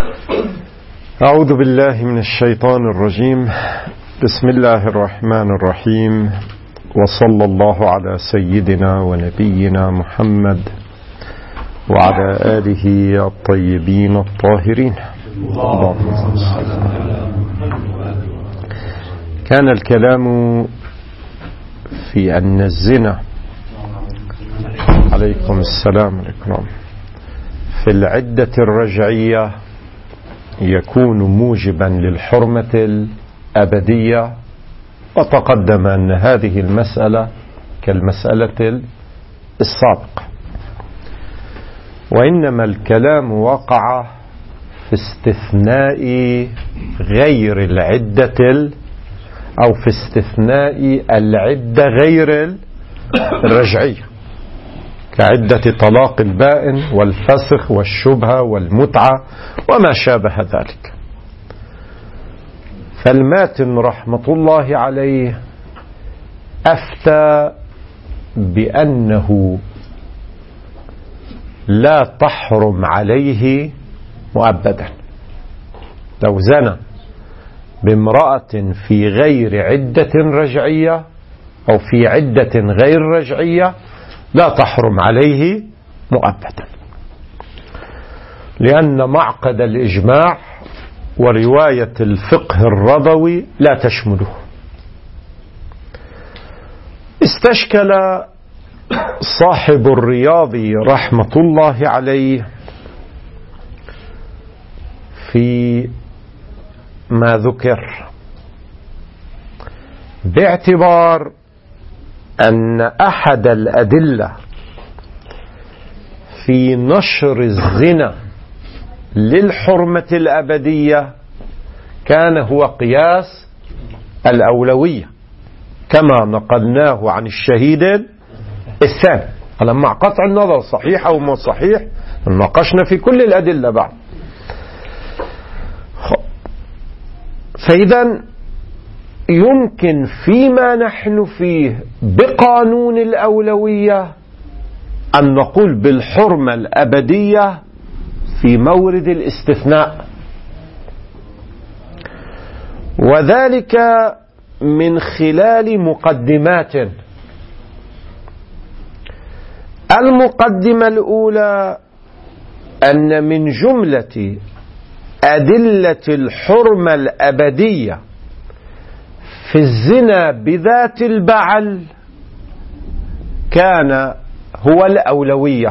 أعوذ بالله من الشيطان الرجيم. بسم الله الرحمن الرحيم، وصلى الله على سيدنا ونبينا محمد وعلى آله الطيبين الطاهرين. كان الكلام في أن الزنا عليكم السلام عليكم في العدة الرجعية يكون موجبا للحرمة الأبدية، وتقدم أن هذه المسألة كالمسألة السابقة، وإنما الكلام وقع في استثناء غير العدة أو في استثناء العدة غير الرجعية، كعدة طلاق البائن والفسخ والشبهة والمتعة وما شابه ذلك. فالماتن رحمة الله عليه أفتى بأنه لا تحرم عليه مؤبدا لو زنى بامرأة في غير عدة رجعية أو في عدة غير رجعية، لا تحرم عليه مؤبدا، لأن معقد الإجماع ورواية الفقه الرضوي لا تشمله. استشكل صاحب الرياض رحمة الله عليه في ما ذكر، باعتبار أن أحد الأدلة في نشر الزنا للحرمة الأبدية كان هو قياس الأولوية، كما نقلناه عن الشهيد الثاني. مع قطع النظر صحيح أو ما صحيح، ناقشنا في كل الأدلة بعد. فإذا يمكن فيما نحن فيه بقانون الأولوية أن نقول بالحرمة الأبدية في مورد الاستثناء، وذلك من خلال مقدمات. المقدمة الأولى أن من جملة أدلة الحرمة الأبدية في الزنا بذات البعل كان هو الأولوية.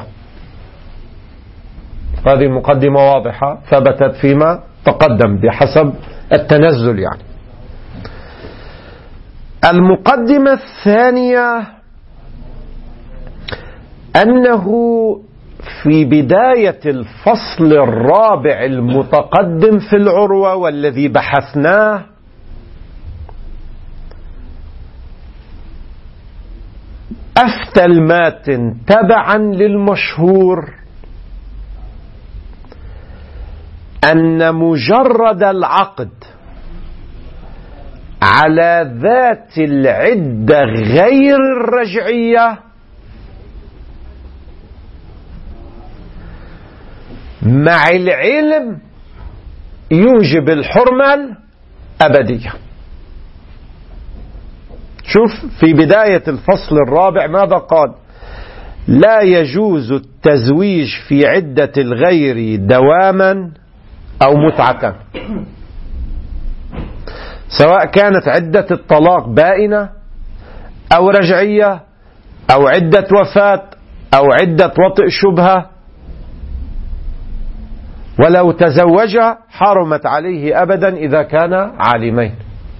هذه مقدمة واضحة ثبتت فيما تقدم بحسب التنزل يعني. المقدمة الثانية أنه في بداية الفصل الرابع المتقدم في العروة والذي بحثناه، أفتى الماتن تبعا للمشهور أن مجرد العقد على ذات العدة غير الرجعية مع العلم يوجب الحرمة الأبدية. شوف في بداية الفصل الرابع ماذا قال: لا يجوز التزويج في عدة الغير دواما أو متعة، سواء كانت عدة الطلاق بائنة أو رجعية أو عدة وفاة أو عدة وطئ شبهة، ولو تزوج حرمت عليه أبدا إذا كان عالمين.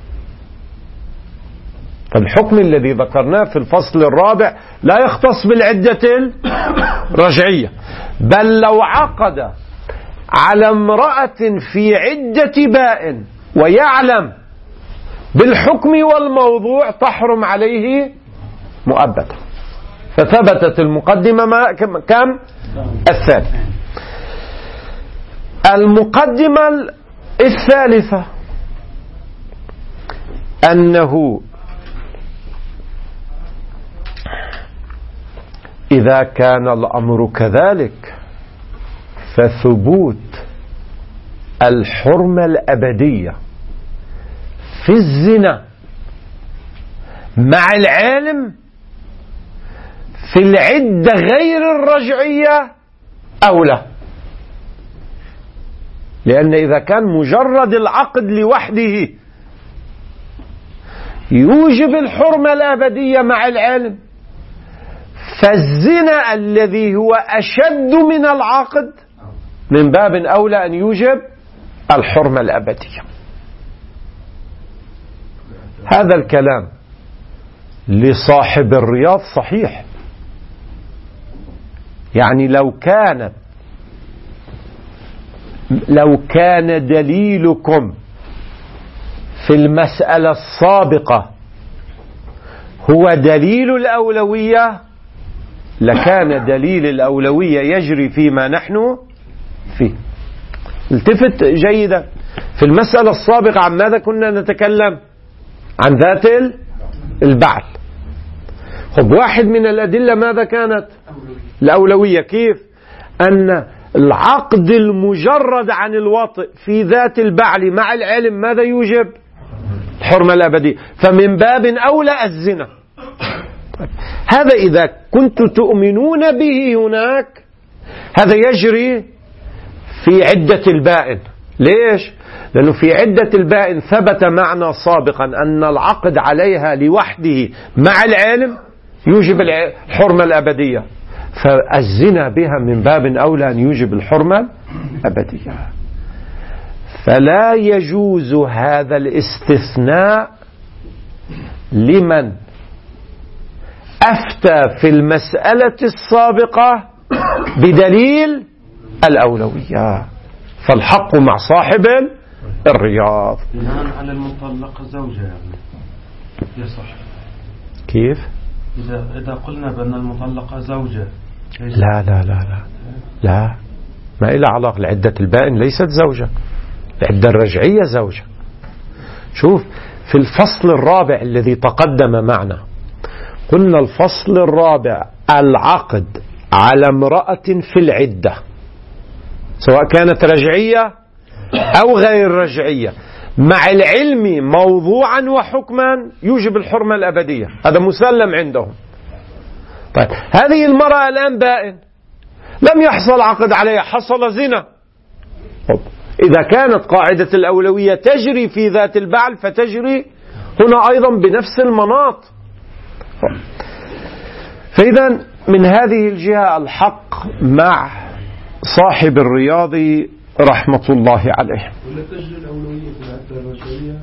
فالحكم الذي ذكرناه في الفصل الرابع لا يختص بالعدة الرجعية، بل لو عقد على امرأة في عدة بائن ويعلم بالحكم والموضوع تحرم عليه مؤبدا. فثبتت المقدمة كم؟ الثالثة. المقدمة الثالثة أنه إذا كان الأمر كذلك فثبوت الحرمة الأبدية في الزنا مع العالم في العدة غير الرجعية أو لا؟ لأن إذا كان مجرد العقد لوحده يوجب الحرمة الأبدية مع العالم، فالزنا الذي هو أشد من العقد من باب أولى أن يوجب الحرمة الأبدية. هذا الكلام لصاحب الرياض صحيح. يعني لو كان دليلكم في المسألة السابقة هو دليل الأولوية لكان دليل الأولوية يجري فيما نحن فيه. التفت جيدا، في المسألة السابقة عن ماذا كنا نتكلم؟ عن ذات البعل. خب واحد من الأدلة ماذا كانت؟ الأولوية. كيف؟ أن العقد المجرد عن الوطء في ذات البعل مع العلم ماذا يوجب؟ الحرمة الأبدية. فمن باب أولى الزنا. هذا إذا كنت تؤمنون به هناك هذا يجري في عدة البائن. ليش؟ لأنه في عدة البائن ثبت معنا سابقا أن العقد عليها لوحده مع العالم يوجب الحرمة الأبدية، فالزنا بها من باب أولى أن يوجب الحرمة الأبدية. فلا يجوز هذا الاستثناء لمن أفتى في المسألة السابقة بدليل الأولوية، فالحق مع صاحب الرياض. بناء على المطلقة زوجة يعني يصح. كيف؟ إذا قلنا بأن المطلقة زوجة لا لا لا لا لا، ما إلى علاقة. العدة البائن ليست زوجة، العدة الرجعية زوجة. شوف في الفصل الرابع الذي تقدم معنا قلنا الفصل الرابع العقد على امرأة في العدة سواء كانت رجعية أو غير رجعية مع العلم موضوعا وحكما يوجب الحرمة الأبدية، هذا مسلم عندهم. طيب هذه المرأة الآن بائن لم يحصل عقد عليها، حصل زنا. إذا كانت قاعدة الأولوية تجري في ذات البعل فتجري هنا أيضا بنفس المناط. فإذا من هذه الجهة الحق مع صاحب الرياض رحمة الله عليه. ولا تجري الأولوية في العدة الرجعية؟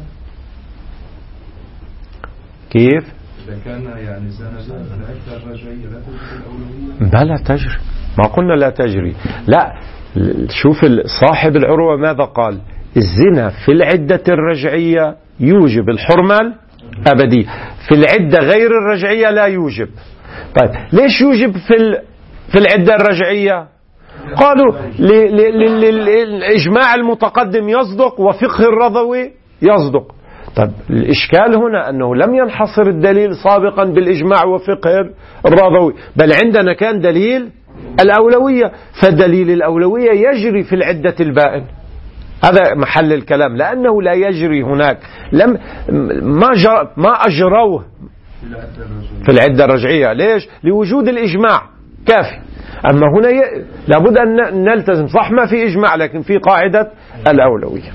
كيف؟ إذا كان يعني زنا العدة الرجعية لا تجري الأولوية؟ بلا تجري، ما قلنا لا تجري. لا، شوف صاحب العروة ماذا قال؟ الزنا في العدة الرجعية يوجب الحرمة الأبدية، في العدة غير الرجعية لا يوجب. طيب ليش يوجب في العدة الرجعية؟ قالوا الإجماع المتقدم يصدق وفقه الرضوي يصدق. طيب الإشكال هنا أنه لم ينحصر الدليل سابقا بالإجماع وفقه الرضوي، بل عندنا كان دليل الأولوية، فدليل الأولوية يجري في العدة البائن. هذا محل الكلام، لأنه لا يجري هناك، ما أجروه في العدة الرجعية. ليش؟ لوجود الإجماع كافي. أما هنا لابد أن نلتزم، صح ما في إجماع لكن في قاعدة الأولوية.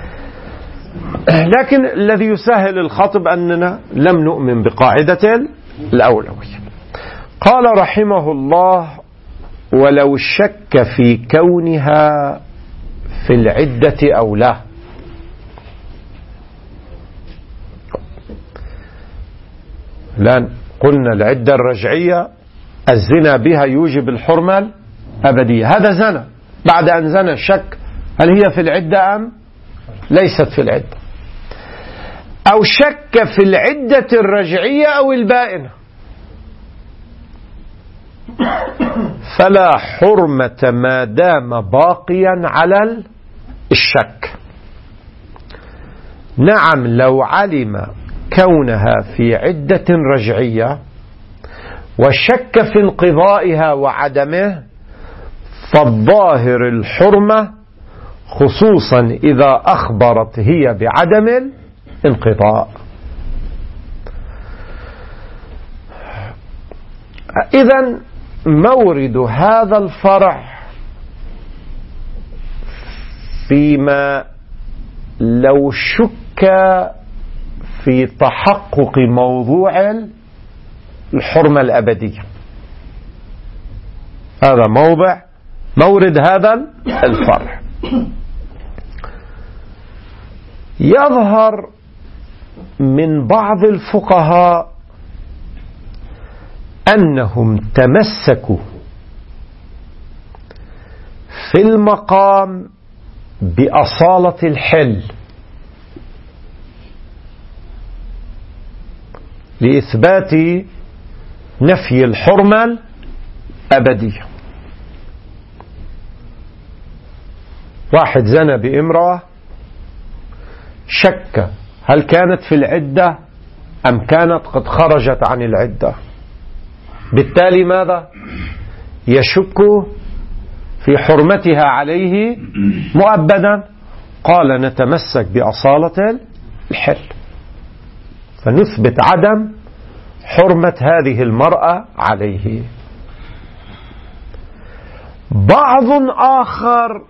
لكن الذي يسهل الخطب أننا لم نؤمن بقاعدة الأولوية. قال رحمه الله: ولو شك في كونها في العدة أو لا. الآن قلنا العدة الرجعية الزنا بها يوجب الحرمة الأبدية، هذا زنا، بعد أن زنا شك هل هي في العدة أم ليست في العدة، أو شك في العدة الرجعية أو البائنة، فلا حرمة ما دام باقيا على الشك. نعم لو علم كونها في عدة رجعية وشك في انقضائها وعدمه فالظاهر الحرمة خصوصا إذا أخبرت هي بعدم الانقضاء. إذن مورد هذا الفرع فيما لو شك في تحقق موضوع الحرمة الأبدية. هذا مورد هذا الفرع. يظهر من بعض الفقهاء أنهم تمسكوا في المقام بأصالة الحل لإثبات نفي الحرمة الأبدية. واحد زنى بامرأة، شك هل كانت في العدة أم كانت قد خرجت عن العدة، بالتالي ماذا؟ يشك في حرمتها عليه مؤبدا. قال نتمسك بأصالة الحل فنثبت عدم حرمة هذه المرأة عليه. بعض آخر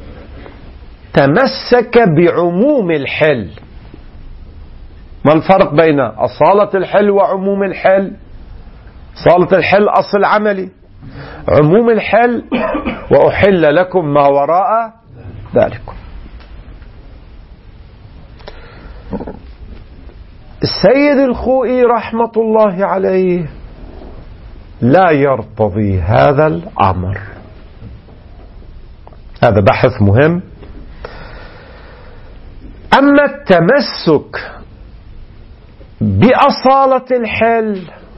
تمسك بعموم الحل. ما الفرق بين أصالة الحل وعموم الحل؟ أصالة الحل أصل عملي، عموم الحل وأحل لكم ما وراء ذلكم. السيد الخوئي رحمة الله عليه لا يرتضي هذا الأمر. هذا بحث مهم. أما التمسك بأصالة الحل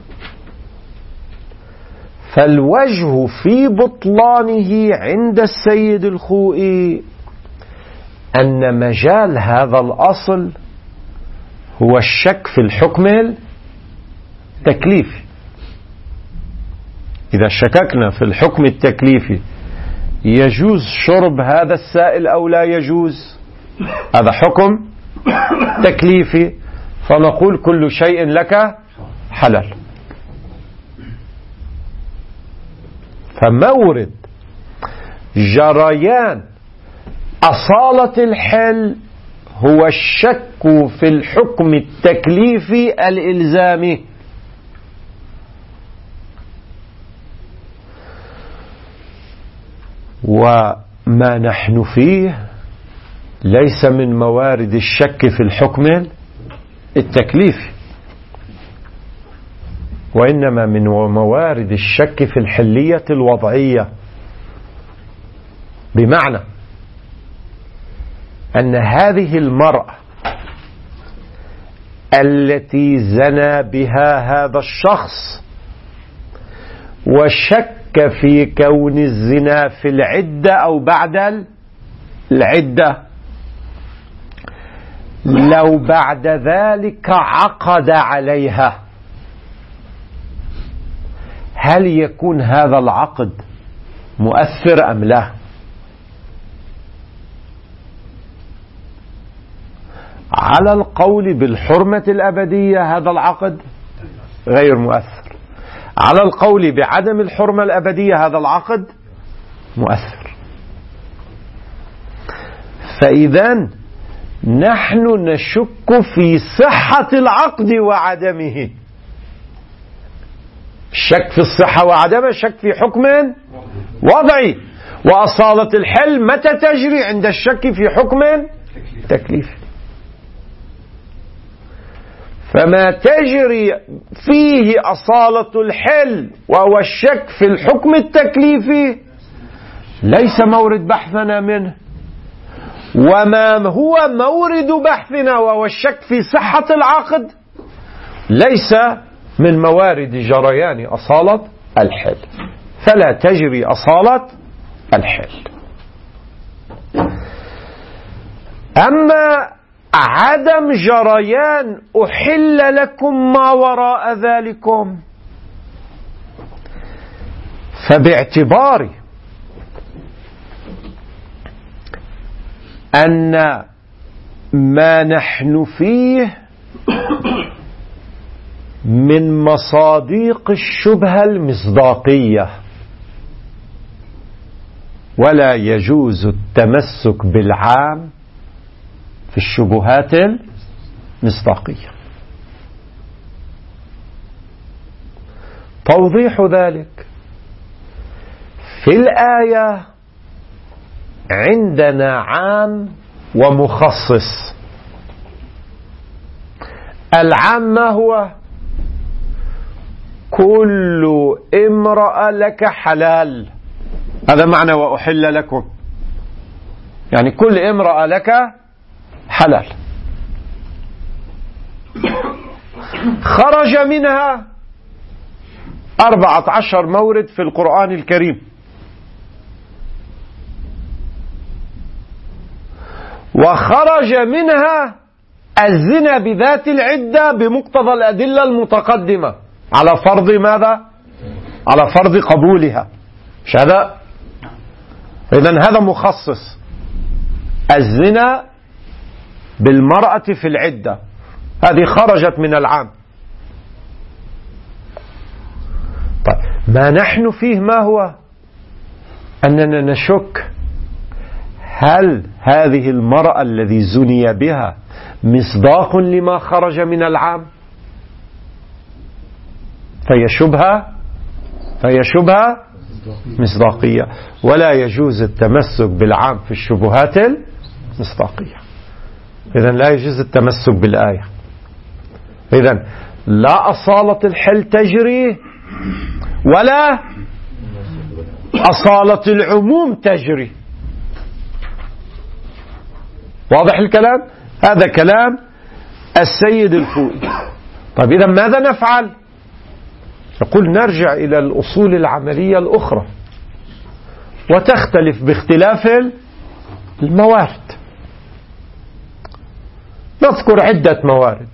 فالوجه في بطلانه عند السيد الخوئي أن مجال هذا الأصل هو الشك في الحكم التكليفي. إذا شككنا في الحكم التكليفي يجوز شرب هذا السائل أو لا يجوز، هذا حكم تكليفي، فنقول كل شيء لك حلال. فمورد جريان أصالة الحل هو الشك في الحكم التكليفي الإلزامي. وما نحن فيه ليس من موارد الشك في الحكم التكليفي، وإنما من موارد الشك في الحلية الوضعية، بمعنى أن هذه المرأة التي زنى بها هذا الشخص وشك في كون الزنا في العدة أو بعد العدة، لو بعد ذلك عقد عليها هل يكون هذا العقد مؤثر أم لا؟ على القول بالحرمة الأبدية هذا العقد غير مؤثر، على القول بعدم الحرمة الأبدية هذا العقد مؤثر. فإذا نحن نشك في صحة العقد وعدمه. الشك في الصحة وعدمه شك في حكم وضعي، وأصالة الحل متى تجري؟ عند الشك في حكم تكليفي. فما تجري فيه أصالة الحل وهو الشك في الحكم التكليفي ليس مورد بحثنا منه، وما هو مورد بحثنا وهو الشك في صحة العقد ليس من موارد جريان أصالة الحل، فلا تجري أصالة الحل. أما عدم جريان أحل لكم ما وراء ذلكم فباعتبار أن ما نحن فيه من مصادق الشبهة المصداقية، ولا يجوز التمسك بالعام في الشبهات المصداقية. توضيح ذلك: في الآية عندنا عام ومخصص. العام ما هو؟ كل امرأة لك حلال، هذا معنى وأحل لكم، يعني كل امرأة لك حلال. خرج منها 14 مورد في القرآن الكريم، وخرج منها الزنا بذات العدة بمقتضى الأدلة المتقدمة على فرض ماذا؟ على فرض قبولها، مش هذا؟ إذن هذا مخصص، الزنا بالمرأة في العدة، هذه خرجت من العام. طيب ما نحن فيه ما هو؟ أننا نشك هل هذه المرأة الذي زني بها مصداق لما خرج من العام؟ فهي شبهة مصداقية، ولا يجوز التمسك بالعام في الشبهات المصداقية. إذن لا يجوز التمسك بالآية. إذن لا أصالة الحل تجري ولا أصالة العموم تجري. واضح الكلام؟ هذا كلام السيد الخوئي. طيب إذا ماذا نفعل؟ يقول نرجع إلى الأصول العملية الأخرى، وتختلف باختلاف الموارد. نذكر عدة موارد.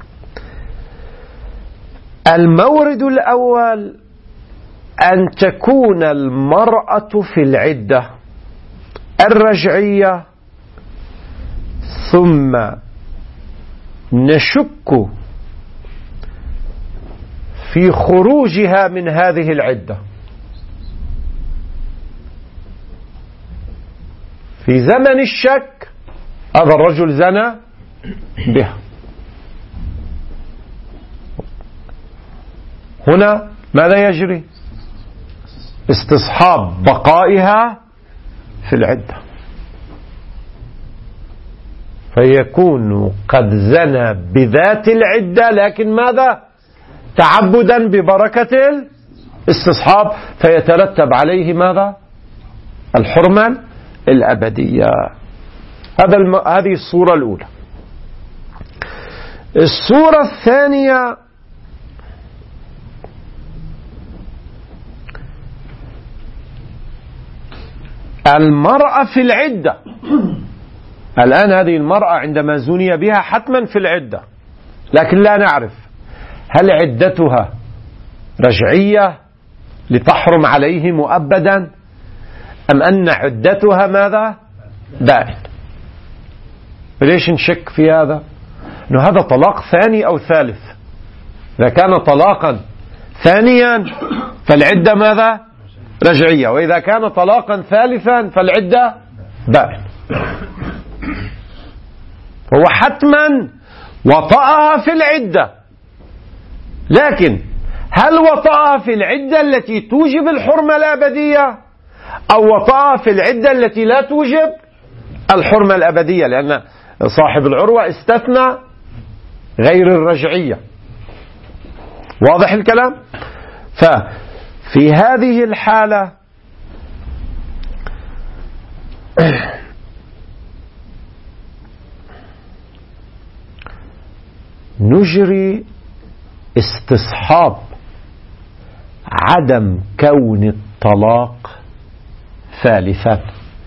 المورد الأول أن تكون المرأة في العدة الرجعية ثم نشك في خروجها من هذه العدة في زمن الشك، هذا الرجل زنى بها، هنا ماذا يجري؟ استصحاب بقائها في العدة، فيكون قد زنى بذات العدة، لكن ماذا؟ تعبدا ببركة الاستصحاب، فيترتب عليه ماذا؟ الحرمة الأبدية. هذه الصورة الأولى. الصورة الثانية المرأة في العدة. الآن هذه المرأة عندما زني بها حتما في العدة، لكن لا نعرف هل عدتها رجعية لتحرم عليه مؤبدا، أم أن عدتها ماذا؟ بائن. ليش نشك في هذا؟ أنه هذا طلاق ثاني أو ثالث. إذا كان طلاقا ثانيا فالعدة ماذا؟ رجعية، وإذا كان طلاقا ثالثا فالعدة بائن. فهو حتما وطأها في العدة، لكن هل وطأها في العدة التي توجب الحرمة الأبدية أو وطأها في العدة التي لا توجب الحرمة الأبدية؟ لأن صاحب العروة استثنى غير الرجعية. واضح الكلام؟ ففي هذه الحالة نجري استصحاب عدم كون الطلاق ثالثا،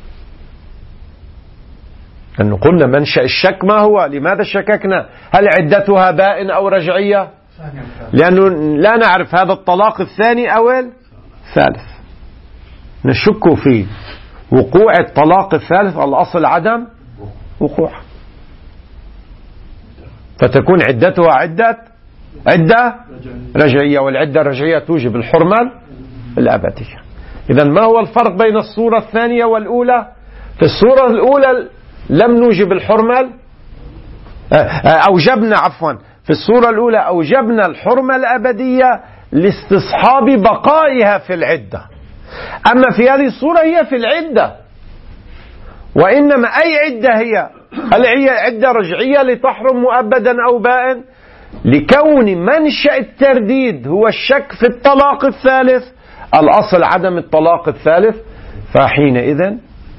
أن قلنا منشأ الشك ما هو؟ لماذا شككنا؟ هل عدتها بائن أو رجعية؟ لأنه لا نعرف هذا الطلاق الثاني أو الثالث، نشك في وقوع الطلاق الثالث. الأصل عدم وقوعها، فتكون عدتها عدة رجعية، والعدة الرجعية توجب الحرمة الأبدية. إذن ما هو الفرق بين الصورة الثانية والأولى؟ في الصورة الأولى لم نوجب الحرمة، في الصورة الأولى أوجبنا الحرمة الأبدية لاستصحاب بقائها في العدة. أما في هذه الصورة هي في العدة، وإنما أي عدة هي؟ هل هي عدة رجعية لتحرم مؤبدا أو بائن؟ لكون منشأ الترديد هو الشك في الطلاق الثالث، الأصل عدم الطلاق الثالث، فحينئذ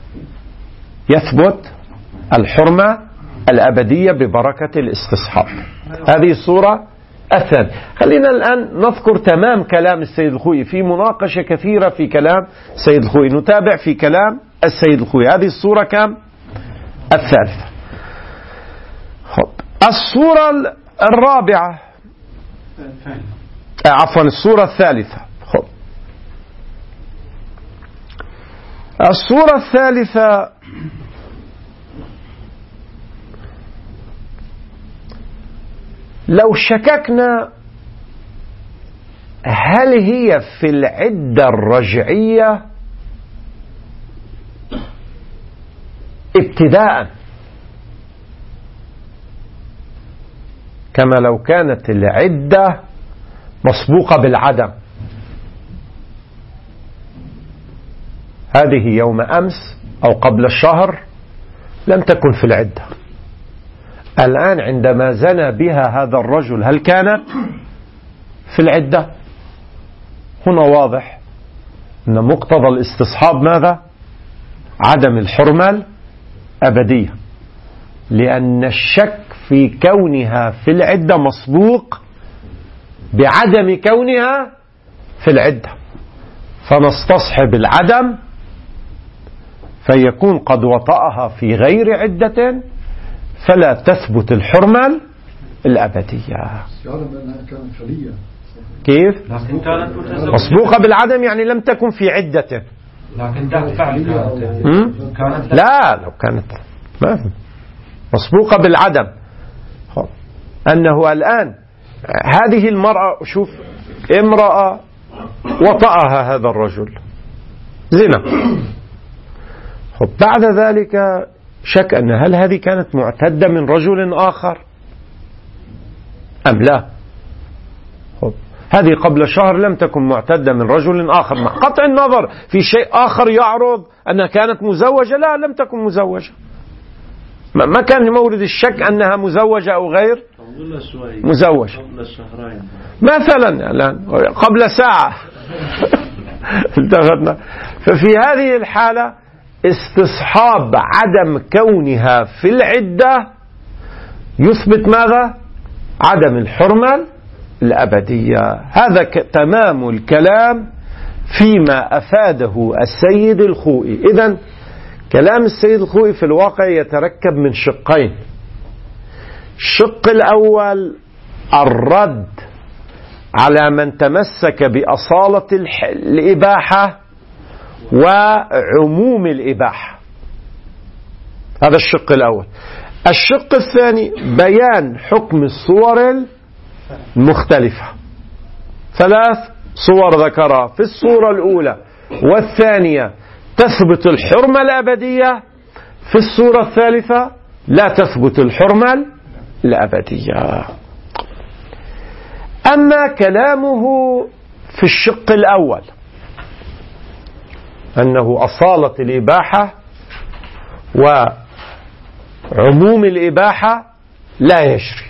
يثبت الحرمة الأبدية ببركة الاستصحاب. هذه الصورة الثانية. خلينا الآن نذكر تمام كلام السيد الخوئي، في مناقشة كثيرة في كلام السيد الخوئي، نتابع في كلام السيد الخوئي. هذه الصورة كم؟ الثالثة. الصورة الرابعة، الصورة الثالثة. الصورة الثالثة لو شككنا هل هي في العدة الرجعية ابتداء، كما لو كانت العدة مسبوقة بالعدم، هذه يوم أمس أو قبل الشهر لم تكن في العدة، الآن عندما زنى بها هذا الرجل هل كانت في العدة؟ هنا واضح أن مقتضى الاستصحاب ماذا؟ عدم الحرمة الأبدية، لأن الشك في كونها في العدة مسبوق بعدم كونها في العدة، فنستصحب العدم فيكون قد وطأها في غير عدة فلا تثبت الحرمة الأبدية. كيف؟ مسبوقة بالعدم يعني لم تكن في عدة، لكن ده فعل كانت لا، لو كانت ما مسبوقة بالعدم، أنه الآن هذه المرأة، شوف، امرأة وطأها هذا الرجل زنا، بعد ذلك شك أن هل هذه كانت معتدة من رجل آخر أم لا. هذه قبل شهر لم تكن معتدة من رجل آخر، مع قطع النظر في شيء آخر يعرض أنها كانت مزوجة، لا، لم تكن مزوجة، ما كان مورد الشك أنها مزوجة أو غير مزوجة، مثلا الآن قبل ساعة التفتنا. ففي هذه الحالة استصحاب عدم كونها في العدة يثبت ماذا؟ عدم الحرمة الأبدية. هذا تمام الكلام فيما أفاده السيد الخوئي. إذن كلام السيد الخوئي في الواقع يتركب من شقين. الشق الأول الرد على من تمسك بأصالة الإباحة وعموم الإباحة، هذا الشق الأول. الشق الثاني بيان حكم الصور المختلفة، 3 صور ذكرها في الصورة الأولى والثانية تثبت الحرمة الأبدية، في الصورة الثالثة لا تثبت الحرمة الأبدية. أما كلامه في الشق الأول أنه أصالة الإباحة وعموم الإباحة لا يجري.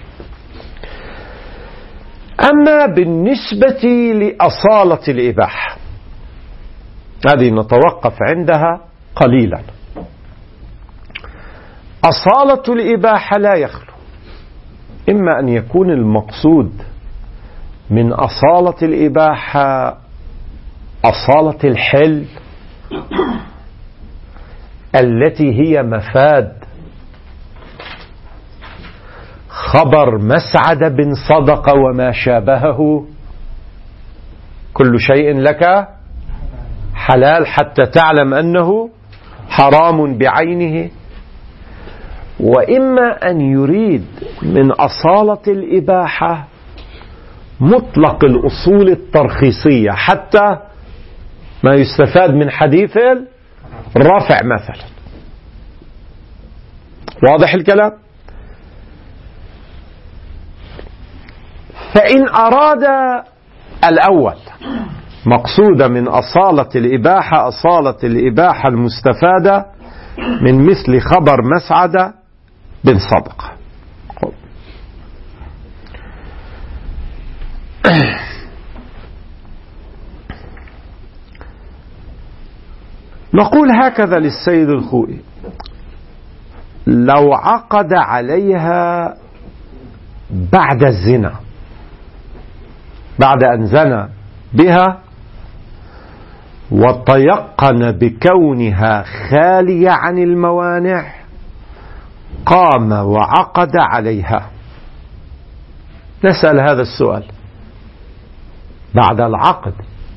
أما بالنسبة لأصالة الإباحة هذه نتوقف عندها قليلا. أصالة الإباحة لا يخلو إما أن يكون المقصود من أصالة الإباحة أصالة الحل التي هي مفاد خبر مسعد بن صدق وما شابهه، كل شيء لك حلال حتى تعلم أنه حرام بعينه، وإما أن يريد من أصالة الإباحة مطلق الأصول الترخيصية حتى ما يستفاد من حديث الرفع مثلا. واضح الكلام؟ فإن أراد الأول مقصود من أصالة الإباحة أصالة الإباحة المستفادة من مثل خبر مسعدة بن صدقة. نقول هكذا للسيد الخوئي: لو عقد عليها بعد الزنا، بعد أن زنى بها وتيقن بكونها خالية عن الموانع، قام وعقد عليها، نسأل هذا السؤال: بعد العقد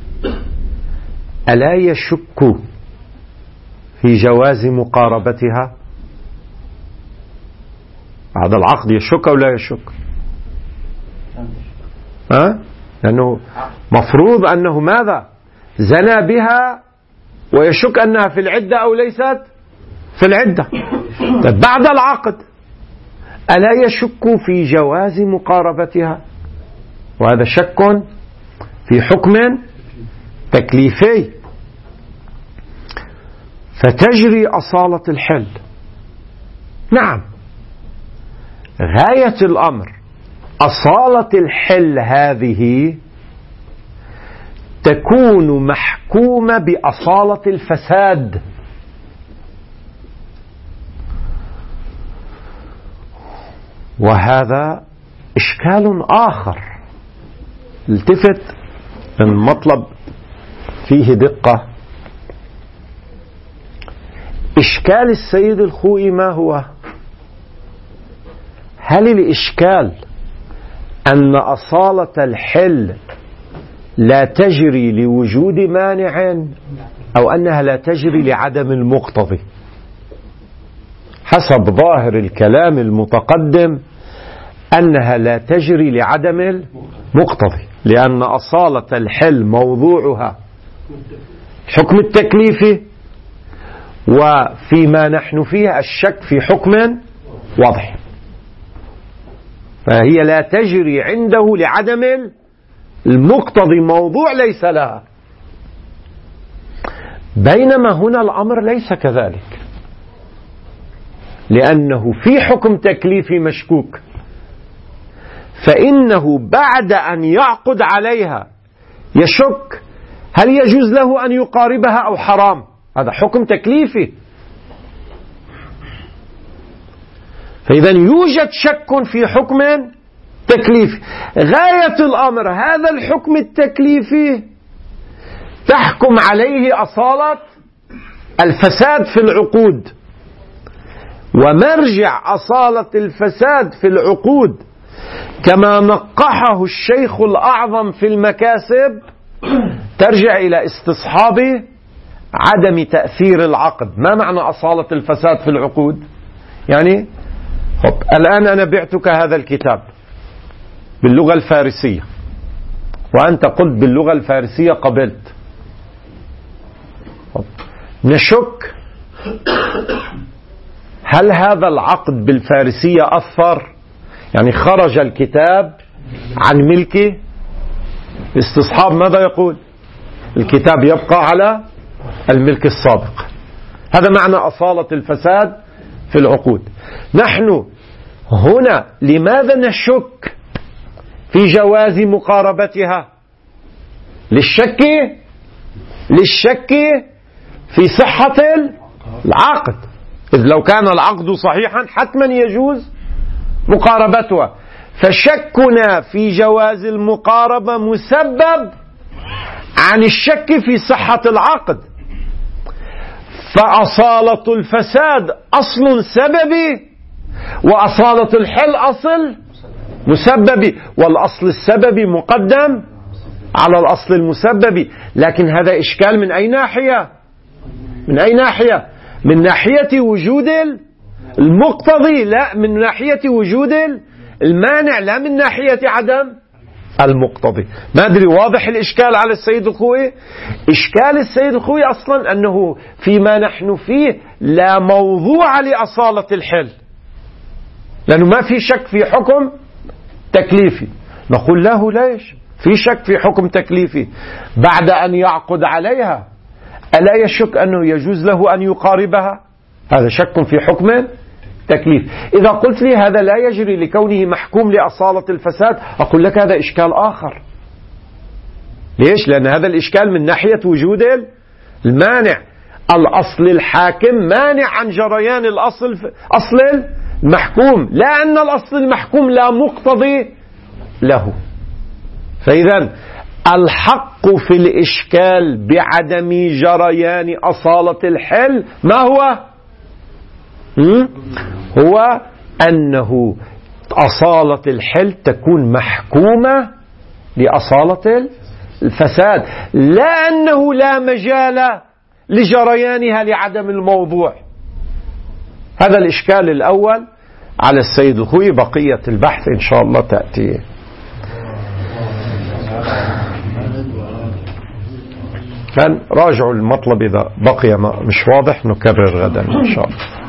ألا يشك في جواز مقاربتها؟ بعد العقد يشك أو لا يشك؟ لأنه مفروض أنه ماذا؟ زنى بها ويشك أنها في العدة أو ليست في العدة. بعد العقد ألا يشك في جواز مقاربتها؟ وهذا شك في حكم تكليفي، فتجري أصالة الحل. نعم، غاية الأمر أصالة الحل هذه تكون محكومة بأصالة الفساد. وهذا إشكال آخر، التفت المطلب فيه دقة. إشكال السيد الخوئي ما هو؟ هل الإشكال أن أصالة الحل لا تجري لوجود مانع، أو أنها لا تجري لعدم المقتضي؟ حسب ظاهر الكلام المتقدم أنها لا تجري لعدم المقتضي، لأن أصالة الحل موضوعها حكم التكليف، وفيما نحن فيه الشك في حكم واضح، فهي لا تجري عنده لعدم المقتضي، موضوع ليس لها. بينما هنا الأمر ليس كذلك، لأنه في حكم تكليفي مشكوك، فإنه بعد أن يعقد عليها يشك هل يجوز له أن يقاربها أو حرام. هذا حكم تكليفي، فإذا يوجد شك في حكم تكليفي. غاية الأمر هذا الحكم التكليفي تحكم عليه أصالة الفساد في العقود، ومرجع أصالة الفساد في العقود كما نقحه الشيخ الأعظم في المكاسب ترجع إلى استصحاب عدم تأثير العقد. ما معنى أصالة الفساد في العقود؟ يعني الآن أنا بعتك هذا الكتاب باللغة الفارسية، وأنت قلت باللغة الفارسية قبلت. نشك هل هذا العقد بالفارسية أثر؟ يعني خرج الكتاب عن ملكي؟ استصحاب ماذا يقول؟ الكتاب يبقى على الملك السابق. هذا معنى أصالة الفساد في العقود. نحن هنا لماذا نشك في جواز مقاربتها؟ للشك في صحة العقد، إذ لو كان العقد صحيحا حتما يجوز مقاربتها، فشكنا في جواز المقاربة مسبب عن الشك في صحة العقد. فأصالة الفساد أصل سببي، وأصالة الحل أصل مسببي، والأصل السببي مقدم على الأصل المسببي. لكن هذا إشكال من أي ناحية؟ من ناحية وجود المقتضي، لا من ناحية وجود المانع، لا من ناحية عدم المقتضي. ما أدري واضح الإشكال على السيد الخوئي؟ إشكال السيد الخوئي أصلا أنه فيما نحن فيه لا موضوع لأصالة الحل، لأنه ما في شك في حكم تكليفي. نقول له ليش في شك في حكم تكليفي بعد أن يعقد عليها؟ ألا يشك أنه يجوز له أن يقاربها؟ هذا شك في حكم تكليف. إذا قلت لي هذا لا يجري لكونه محكوم لأصالة الفساد، أقول لك هذا إشكال آخر. ليش؟ لأن هذا الإشكال من ناحية وجود المانع. الأصل الحاكم مانع عن جريان أصل المحكوم، لا أن الأصل المحكوم لا مقتضي له. فإذا الحق في الإشكال بعدم جريان أصالة الحل ما هو؟ هو أنه أصالة الحل تكون محكومة لأصالة الفساد، لا أنه لا مجال لجريانها لعدم الموضوع. هذا الإشكال الأول على السيد الخوئي. بقية البحث إن شاء الله تأتي. كان راجعوا المطلب إذا بقي مش واضح نكرر غدا إن شاء الله.